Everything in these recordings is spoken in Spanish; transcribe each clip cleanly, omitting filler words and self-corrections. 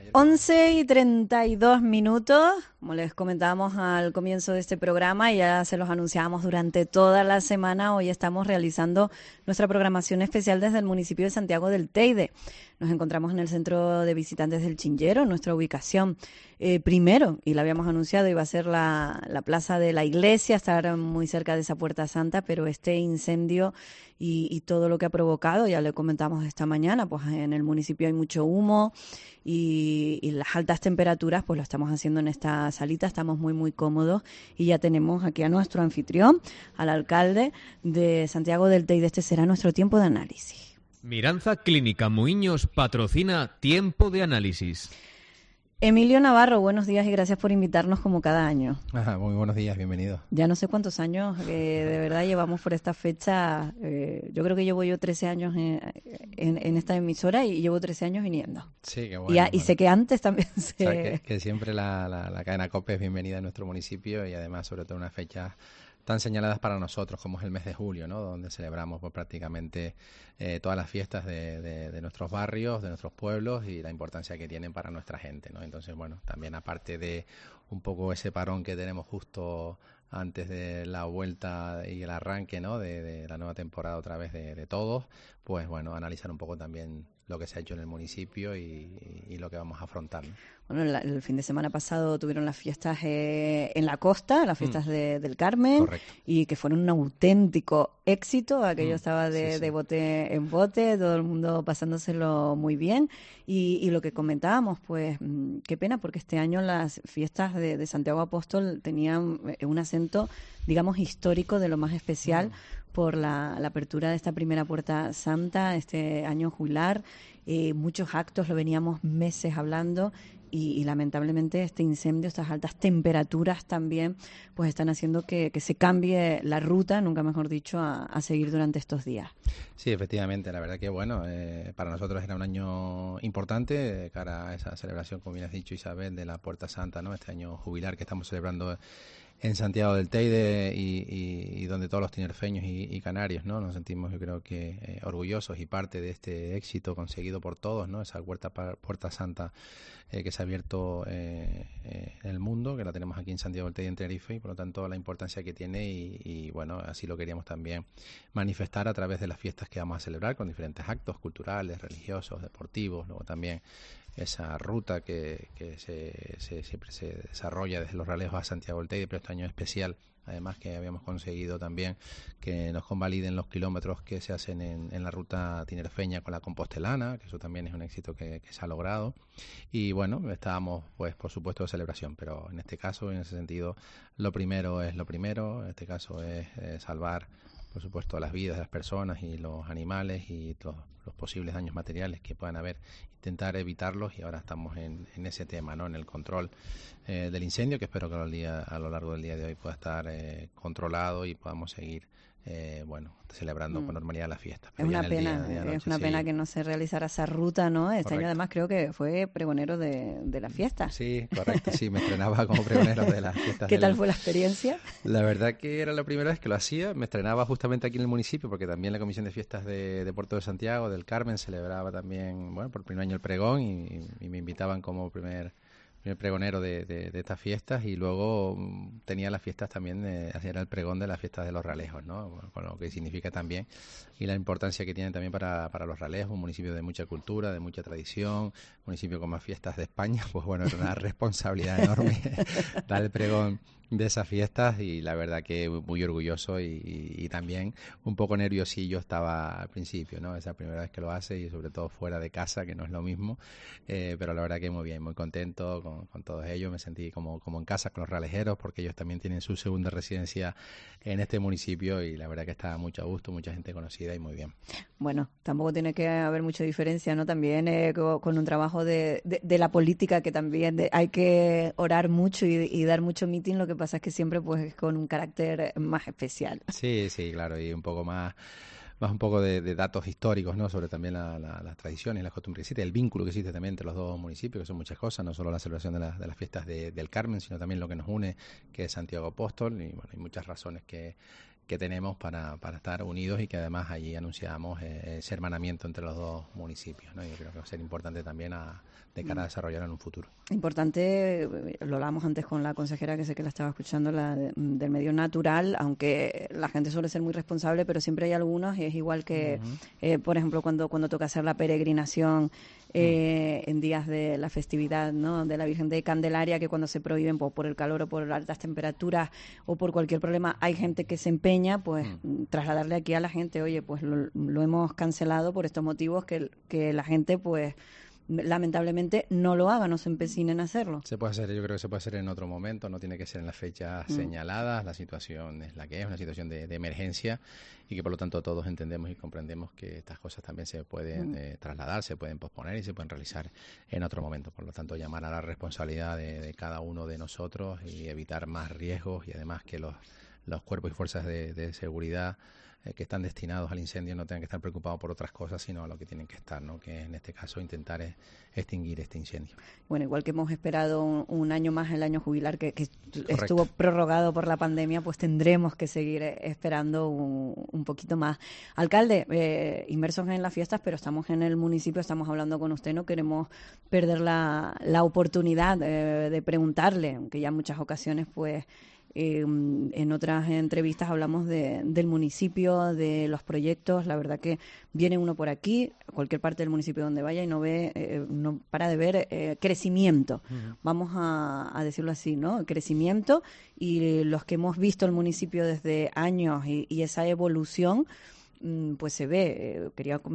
11:32, como les comentábamos al comienzo de este programa, y ya se los anunciábamos durante toda la semana. Hoy estamos realizando nuestra programación especial desde el municipio de Santiago del Teide. Nos encontramos en el centro de visitantes del Chinchero. Nuestra ubicación primero, y la habíamos anunciado, iba a ser la plaza de la iglesia, estar muy cerca de esa Puerta Santa, pero este incendio y todo lo que ha provocado, ya le comentamos esta mañana, pues en el municipio hay mucho humo y las altas temperaturas, pues lo estamos haciendo en esta salita. Estamos muy cómodos y ya tenemos aquí a nuestro anfitrión, al alcalde de Santiago del Teide. Este será nuestro tiempo de análisis. Miranza Clínica Muiños patrocina Tiempo de Análisis. Emilio Navarro, buenos días y gracias por invitarnos como cada año. Ajá, muy buenos días, bienvenido. Ya no sé cuántos años de verdad llevamos por esta fecha. Yo creo que llevo 13 años en esta emisora y llevo 13 años viniendo. Sí, qué bueno. Y sé que antes también se... O sea, que siempre la cadena COPE es bienvenida en nuestro municipio y además sobre todo una fecha tan señaladas para nosotros como es el mes de julio, ¿no? Donde celebramos pues, prácticamente todas las fiestas de nuestros barrios, de nuestros pueblos y la importancia que tienen para nuestra gente, ¿no? Entonces, bueno, también aparte de un poco ese parón que tenemos justo antes de la vuelta y el arranque, ¿no? de la nueva temporada otra vez de todos, pues bueno, analizar un poco también lo que se ha hecho en el municipio y lo que vamos a afrontar, ¿no? Bueno, el fin de semana pasado tuvieron las fiestas en la costa, las fiestas del Carmen. Correcto. Y que fueron un auténtico éxito. Aquello estaba de bote en bote, todo el mundo pasándoselo muy bien. Y lo que comentábamos, pues qué pena, porque este año las fiestas de Santiago Apóstol tenían un acento, digamos, histórico de lo más especial por la apertura de esta primera Puerta Santa, este año jubilar. Muchos actos, lo veníamos meses hablando. Y lamentablemente este incendio, estas altas temperaturas también, pues están haciendo que se cambie la ruta, nunca mejor dicho, a seguir durante estos días. Sí, efectivamente, la verdad que bueno, para nosotros era un año importante de cara a esa celebración, como bien has dicho, Isabel, de la Puerta Santa, ¿no? Este año jubilar que estamos celebrando en Santiago del Teide y donde todos los tinerfeños y canarios, ¿no? Nos sentimos, yo creo que orgullosos y parte de este éxito conseguido por todos, ¿no? Esa Puerta Santa que se ha abierto en el mundo, que la tenemos aquí en Santiago del Teide, en Tenerife, y por lo tanto la importancia que tiene y bueno, así lo queríamos también manifestar a través de las fiestas que vamos a celebrar con diferentes actos culturales, religiosos, deportivos, luego también esa ruta que siempre se desarrolla desde Los Realejos a Santiago del Teide, pero este año especial, además que habíamos conseguido también que nos convaliden los kilómetros que se hacen en la ruta tinerfeña con la compostelana, que eso también es un éxito que se ha logrado. Y bueno, estábamos pues por supuesto de celebración, pero en este caso, en ese sentido, lo primero es lo primero, en este caso es salvar por supuesto las vidas de las personas y los animales y los posibles daños materiales que puedan haber, intentar evitarlos y ahora estamos en ese tema, ¿no? En el control del incendio, que espero que a lo largo del día de hoy pueda estar controlado y podamos seguir celebrando con normalidad la fiesta. Es una pena que no se realizara esa ruta, ¿no? Este año además creo que fue pregonero de la fiesta. Sí, correcto, sí, me estrenaba como pregonero de las fiestas. ¿Qué tal fue la experiencia? La verdad que era la primera vez que lo hacía, me estrenaba justamente aquí en el municipio, porque también la Comisión de Fiestas de Puerto de Santiago, del Carmen, celebraba también, bueno, por primer año el pregón y me invitaban como primer pregonero de estas fiestas y luego tenía las fiestas también, era el pregón de las fiestas de Los Realejos, ¿no? Con lo que significa también y la importancia que tiene también para Los Realejos, un municipio de mucha cultura, de mucha tradición, municipio con más fiestas de España, pues bueno, era una responsabilidad enorme dar el pregón de esas fiestas y la verdad que muy orgulloso y también un poco nerviosillo estaba al principio, ¿no? Esa primera vez que lo hace y sobre todo fuera de casa, que no es lo mismo, pero la verdad que muy bien, muy contento con todos ellos, me sentí como en casa con los realejeros porque ellos también tienen su segunda residencia en este municipio y la verdad que estaba mucho a gusto, mucha gente conocida y muy bien. Bueno, tampoco tiene que haber mucha diferencia, ¿no? También con un trabajo de la política que también hay que orar mucho y dar mucho meeting, lo que pasa es que siempre pues con un carácter más especial. Sí, claro, y un poco más un poco de datos históricos, ¿no? Sobre también las tradiciones, las costumbres que existe, el vínculo que existe también entre los dos municipios, que son muchas cosas, no solo la celebración de las fiestas del Carmen, sino también lo que nos une, que es Santiago Apóstol, y bueno, hay muchas razones que que tenemos para estar unidos y que además allí anunciamos ese hermanamiento entre los dos municipios, ¿no? Yo creo que va a ser importante también de cara a desarrollar en un futuro. Importante, lo hablábamos antes con la consejera, que sé que la estaba escuchando, del medio natural, aunque la gente suele ser muy responsable, pero siempre hay algunos, y es igual que, por ejemplo, cuando toca hacer la peregrinación en días de la festividad, ¿no?, de la Virgen de Candelaria, que cuando se prohíben por el calor o por altas temperaturas o por cualquier problema, hay gente que se empeña, pues trasladarle aquí a la gente, oye, pues lo hemos cancelado por estos motivos, que la gente, pues lamentablemente no lo haga, no se empecine en hacerlo. Se puede hacer, yo creo que se puede hacer en otro momento, no tiene que ser en las fechas señaladas, la situación es la que es, una situación de emergencia, y que por lo tanto todos entendemos y comprendemos que estas cosas también se pueden trasladar, se pueden posponer y se pueden realizar en otro momento. Por lo tanto, llamar a la responsabilidad de cada uno de nosotros y evitar más riesgos, y además que los cuerpos y fuerzas de seguridad que están destinados al incendio no tengan que estar preocupados por otras cosas, sino a lo que tienen que estar, ¿no?, que en este caso intentar extinguir este incendio. Bueno, igual que hemos esperado un año más, el año jubilar, que estuvo prorrogado por la pandemia, pues tendremos que seguir esperando un poquito más. Alcalde, inmersos en las fiestas, pero estamos en el municipio, estamos hablando con usted, no queremos perder la oportunidad de preguntarle, aunque ya en muchas ocasiones, pues, en otras entrevistas hablamos del municipio, de los proyectos. La verdad que viene uno por aquí, a cualquier parte del municipio donde vaya, y no para de ver crecimiento. Vamos a decirlo así, ¿no? Crecimiento, y los que hemos visto el municipio desde años y esa evolución, pues se ve.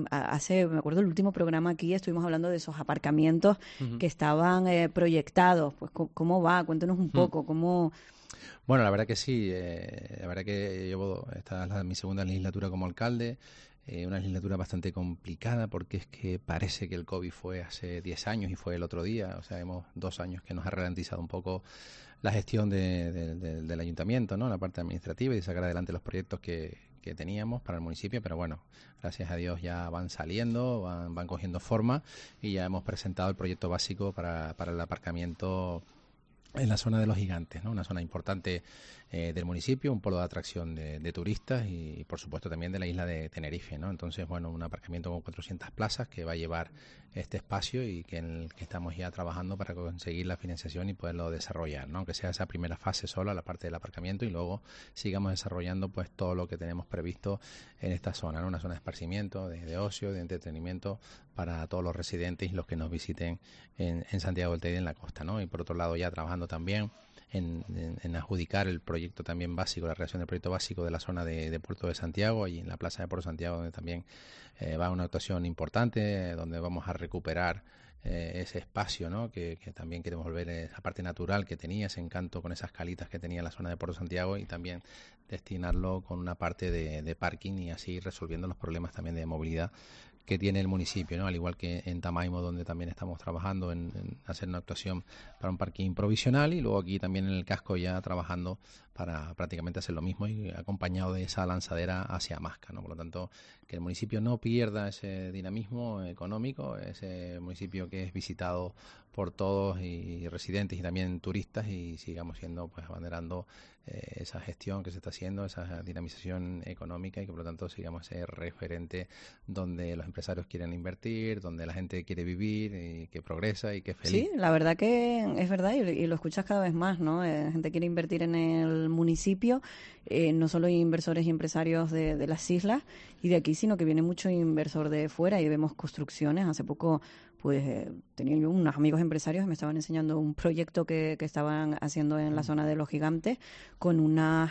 Me acuerdo el último programa aquí, estuvimos hablando de esos aparcamientos que estaban proyectados. Pues ¿cómo va? Cuéntanos un poco, ¿cómo...? Bueno, la verdad que sí, la verdad que esta es mi segunda legislatura como alcalde, una legislatura bastante complicada, porque es que parece que el COVID fue hace 10 años y fue el otro día. O sea, hemos 2 años que nos ha ralentizado un poco la gestión del ayuntamiento, ¿no?, la parte administrativa, y de sacar adelante los proyectos que teníamos para el municipio, pero bueno, gracias a Dios ya van saliendo, van cogiendo forma, y ya hemos presentado el proyecto básico para el aparcamiento en la zona de los Gigantes, ¿no?, una zona importante del municipio, un polo de atracción de turistas, y por supuesto también de la isla de Tenerife, ¿no? Entonces, bueno, un aparcamiento con 400 plazas que va a llevar este espacio, y en el que estamos ya trabajando para conseguir la financiación y poderlo desarrollar, ¿no?, aunque sea esa primera fase sola, la parte del aparcamiento, y luego sigamos desarrollando pues todo lo que tenemos previsto en esta zona, ¿no?, una zona de esparcimiento, de ocio, de entretenimiento para todos los residentes y los que nos visiten en Santiago del Teide, en la costa, ¿no? Y por otro lado, ya trabajando también en adjudicar el proyecto también básico, la redacción del proyecto básico de la zona de Puerto de Santiago, y en la plaza de Puerto de Santiago, donde también va una actuación importante, donde vamos a recuperar ese espacio, ¿no?, que también queremos volver esa parte natural que tenía, ese encanto con esas calitas que tenía la zona de Puerto de Santiago, y también destinarlo con una parte de parking, y así resolviendo los problemas también de movilidad que tiene el municipio, ¿no?, al igual que en Tamaimo, donde también estamos trabajando en hacer una actuación para un parking provisional, y luego aquí también en el casco ya trabajando para prácticamente hacer lo mismo, y acompañado de esa lanzadera hacia Masca, ¿no? Por lo tanto, que el municipio no pierda ese dinamismo económico, ese municipio que es visitado por todos, y residentes y también turistas, y sigamos siendo, pues, abanderando esa gestión que se está haciendo, esa dinamización económica, y que por lo tanto sigamos ese referente donde los empresarios quieren invertir, donde la gente quiere vivir y que progresa y que es feliz. Sí, la verdad que es verdad, y lo escuchas cada vez más, ¿no? La gente quiere invertir en el municipio, no solo inversores y empresarios de las islas y de aquí, sino que viene mucho inversor de fuera, y vemos construcciones. Hace poco, pues, tenía yo unos amigos empresarios que me estaban enseñando un proyecto que estaban haciendo en la zona de los Gigantes, con unos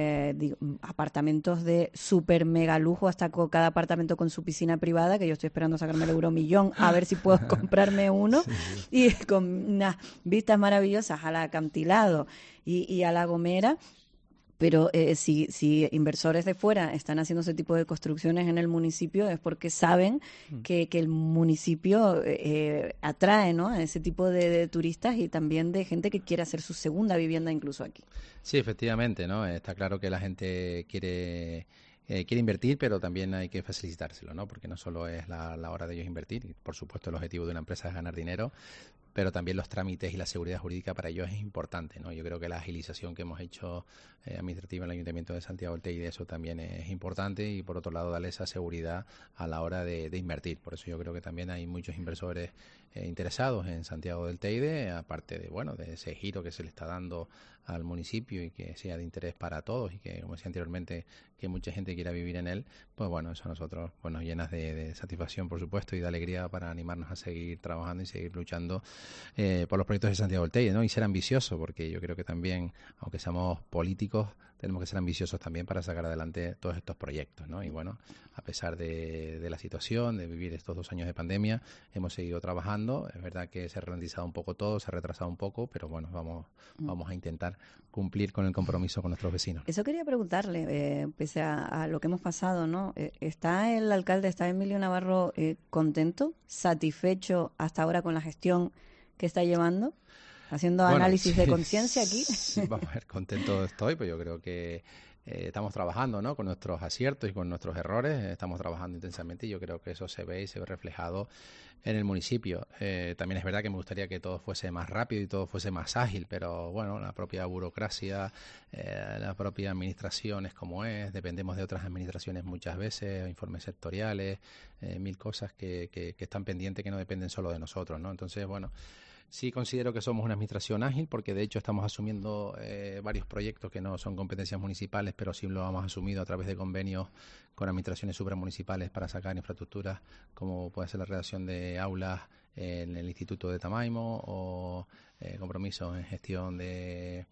apartamentos de súper mega lujo, hasta cada apartamento con su piscina privada, que yo estoy esperando sacarme el euromillón a ver si puedo comprarme uno, y con unas vistas maravillosas al acantilado y a La Gomera. Pero si inversores de fuera están haciendo ese tipo de construcciones en el municipio, es porque saben que el municipio atrae, ¿no?, a ese tipo de turistas, y también de gente que quiere hacer su segunda vivienda incluso aquí. Sí, efectivamente, ¿no? Está claro que la gente quiere invertir, pero también hay que facilitárselo, ¿no? Porque no solo es la hora de ellos invertir, y por supuesto el objetivo de una empresa es ganar dinero, pero también los trámites y la seguridad jurídica para ellos es importante, ¿no? Yo creo que la agilización que hemos hecho administrativa en el Ayuntamiento de Santiago del Teide, eso también es importante, y por otro lado darle esa seguridad a la hora de invertir. Por eso yo creo que también hay muchos inversores interesados en Santiago del Teide, aparte de ese giro que se le está dando al municipio y que sea de interés para todos, y que, como decía anteriormente, que mucha gente quiera vivir en él. Pues bueno, eso a nosotros nos llena de satisfacción, por supuesto, y de alegría para animarnos a seguir trabajando y seguir luchando por los proyectos de Santiago del Teide, ¿no? Y ser ambiciosos, porque yo creo que también, aunque seamos políticos, tenemos que ser ambiciosos también para sacar adelante todos estos proyectos, ¿no? Y bueno, a pesar de la situación, de vivir estos 2 años de pandemia, hemos seguido trabajando. Es verdad que se ha ralentizado un poco todo, se ha retrasado un poco, pero bueno, vamos a intentar cumplir con el compromiso con nuestros vecinos. Eso quería preguntarle, pese a lo que hemos pasado, ¿no? ¿Está el alcalde, está Emilio Navarro contento, satisfecho hasta ahora con la gestión que está llevando? Haciendo análisis de conciencia aquí. Vamos a ver, contento estoy, pues yo creo que estamos trabajando, ¿no? Con nuestros aciertos y con nuestros errores, estamos trabajando intensamente, y yo creo que eso se ve y se ve reflejado en el municipio. También es verdad que me gustaría que todo fuese más rápido y todo fuese más ágil, pero bueno, la propia burocracia, la propia administración es como es, dependemos de otras administraciones muchas veces, informes sectoriales, 1000 cosas que están pendientes, que no dependen solo de nosotros, ¿no? Entonces, bueno, sí considero que somos una administración ágil, porque de hecho estamos asumiendo varios proyectos que no son competencias municipales, pero sí lo hemos asumido a través de convenios con administraciones supramunicipales para sacar infraestructuras, como puede ser la redacción de aulas en el Instituto de Tamaimo, o compromisos en gestión de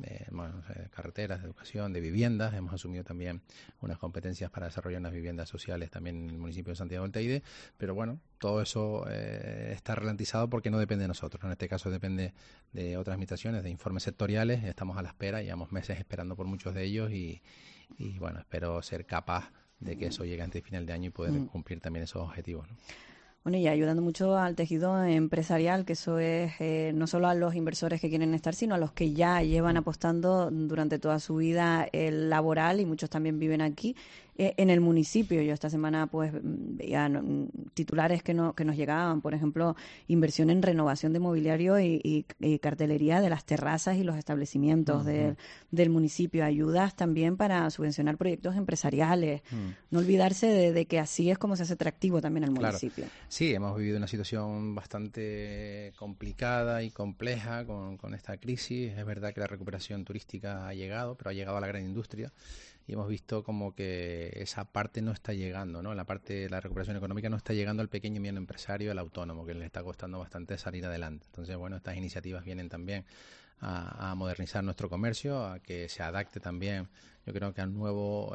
carreteras, de educación, de viviendas. Hemos asumido también unas competencias para desarrollar unas viviendas sociales también en el municipio de Santiago del Teide, pero bueno, todo eso está ralentizado porque no depende de nosotros. En este caso depende de otras administraciones, de informes sectoriales. Estamos a la espera, llevamos meses esperando por muchos de ellos, y bueno, espero ser capaz de que eso llegue antes de final de año y poder cumplir también esos objetivos, ¿no? Bueno, y ayudando mucho al tejido empresarial, que eso es no solo a los inversores que quieren estar, sino a los que ya llevan apostando durante toda su vida laboral, y muchos también viven aquí, en el municipio. Yo esta semana pues veía titulares que nos llegaban, por ejemplo, inversión en renovación de mobiliario y cartelería de las terrazas y los establecimientos del municipio, ayudas también para subvencionar proyectos empresariales. No olvidarse de que así es como se hace atractivo también el municipio. Claro. Sí, hemos vivido una situación bastante complicada y compleja con esta crisis. Es verdad que la recuperación turística ha llegado, pero ha llegado a la gran industria, y hemos visto como que esa parte no está llegando, ¿no? La parte de la recuperación económica no está llegando al pequeño y mediano empresario, al autónomo, que le está costando bastante salir adelante. Entonces, bueno, estas iniciativas vienen también a modernizar nuestro comercio, a que se adapte también, yo creo que al nuevo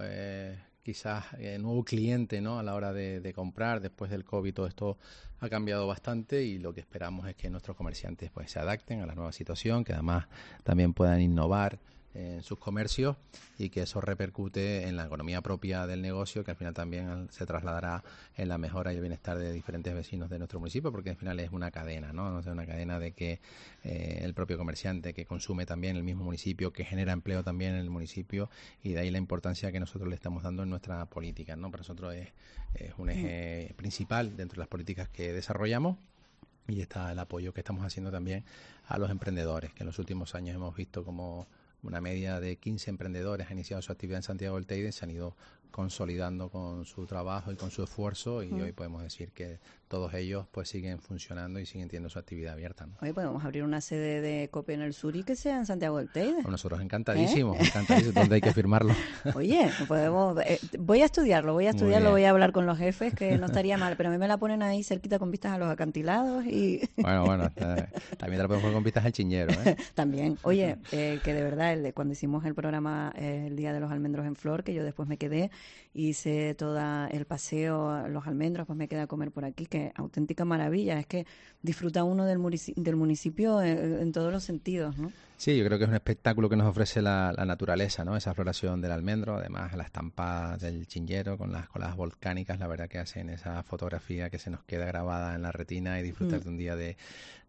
nuevo cliente, ¿no? A la hora de comprar. Después del COVID todo esto ha cambiado bastante, y lo que esperamos es que nuestros comerciantes pues se adapten a la nueva situación, que además también puedan innovar en sus comercios, y que eso repercute en la economía propia del negocio, que al final también se trasladará en la mejora y el bienestar de diferentes vecinos de nuestro municipio, porque al final es una cadena, ¿no? O sea, una cadena de que el propio comerciante que consume también el mismo municipio, que genera empleo también en el municipio, y de ahí la importancia que nosotros le estamos dando en nuestra política, ¿no? Para nosotros es un eje principal dentro de las políticas que desarrollamos. Y está el apoyo que estamos haciendo también a los emprendedores, que en los últimos años hemos visto como una media de 15 emprendedores ha iniciado su actividad en Santiago del Teide, se han ido consolidando con su trabajo y con su esfuerzo, y hoy podemos decir que todos ellos pues siguen funcionando y siguen teniendo su actividad abierta, ¿no? Oye, podemos abrir una sede de COPE en el sur y que sea en Santiago del Teide. Bueno, nosotros encantadísimos, donde hay que firmarlo. Oye, podemos, voy a estudiarlo, voy a hablar con los jefes, que no estaría mal, pero a mí me la ponen ahí cerquita con vistas a los acantilados y... Bueno, también te la podemos poner con vistas al Chiñero, ¿eh? También. Oye, que de verdad, cuando hicimos el programa el Día de los Almendros en Flor, que yo después me quedé, hice todo el paseo a los almendros, pues me quedé a comer por aquí, que auténtica maravilla, es que disfruta uno del municipio en todos los sentidos, ¿no? Sí, yo creo que es un espectáculo que nos ofrece la naturaleza, ¿no? Esa floración del almendro, además la estampa del Chiñero con las colas volcánicas, la verdad que hacen esa fotografía que se nos queda grabada en la retina, y disfrutar de un día de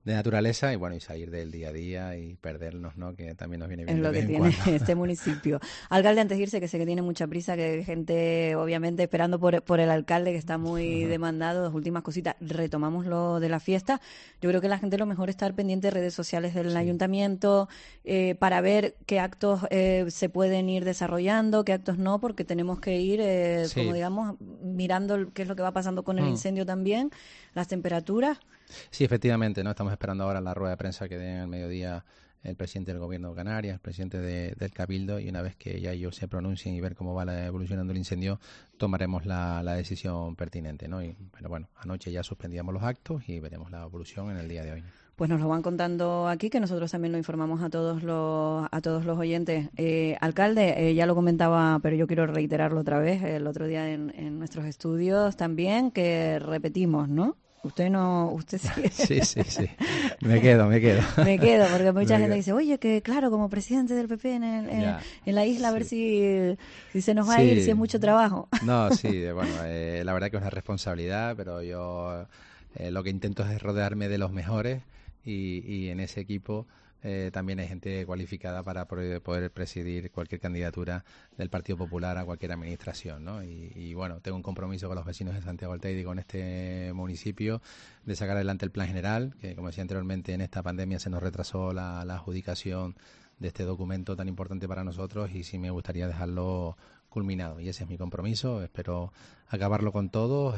de naturaleza y bueno, y salir del día a día y perdernos, ¿no? Que también nos viene bien Es de lo vez que en tiene cuando. este municipio. Alcalde, antes de irse, que sé que tiene mucha prisa, que hay gente obviamente esperando por el alcalde, que está muy demandado. Las últimas cositas, retomamos lo de la fiesta. Yo creo que la gente lo mejor es estar pendiente de redes sociales del ayuntamiento para ver qué actos se pueden ir desarrollando, qué actos no, porque tenemos que ir, como Sí. digamos, mirando qué es lo que va pasando con el incendio también, las temperaturas. Sí, efectivamente, ¿no? Estamos esperando ahora la rueda de prensa que den al mediodía el presidente del Gobierno de Canarias, el presidente del Cabildo, y una vez que ya ellos se pronuncien y ver cómo va evolucionando el incendio, tomaremos la decisión pertinente, ¿no? Pero bueno, anoche ya suspendíamos los actos y veremos la evolución en el día de hoy. Pues nos lo van contando aquí, que nosotros también lo informamos a todos los oyentes. Alcalde, ya lo comentaba, pero yo quiero reiterarlo otra vez, el otro día en nuestros estudios también, que repetimos, ¿no? Usted sí. Sí. Me quedo. Me quedo, porque mucha gente quedo. dice, oye, que claro, como presidente del PP Ya, en la isla, a ver si se nos va a ir, si sí. es mucho trabajo. No, sí, bueno, la verdad que es una responsabilidad, pero yo lo que intento es rodearme de los mejores y en ese equipo también hay gente cualificada para poder presidir cualquier candidatura del Partido Popular a cualquier administración, ¿no? Y bueno, tengo un compromiso con los vecinos de Santiago del Teide y con este municipio de sacar adelante el plan general, que como decía anteriormente, en esta pandemia se nos retrasó la adjudicación de este documento tan importante para nosotros y sí me gustaría dejarlo culminado y ese es mi compromiso. Espero acabarlo con todos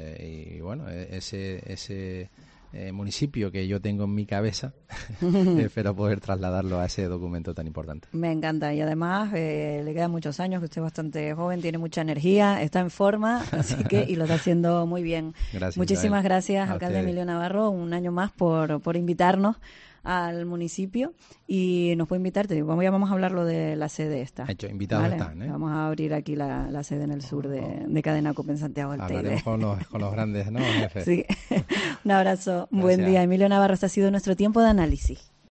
y bueno, ese municipio que yo tengo en mi cabeza espero poder trasladarlo a ese documento tan importante. Me encanta y además le quedan muchos años, que usted es bastante joven, tiene mucha energía, está en forma, así que y lo está haciendo muy bien. Gracias, Muchísimas Isabel. gracias, A alcalde ustedes. Emilio Navarro, un año más por invitarnos al municipio y nos puede invitar, te digo, ya vamos a hablar lo de la sede esta. Hecho, invitados están, ¿eh? Vamos a abrir aquí la sede en el sur de Cadena Cope en Santiago del Teide. Hablaremos con los grandes, ¿no, jefe? Sí, un abrazo, un buen Gracias. día. Emilio Navarro, este ha sido nuestro tiempo de análisis.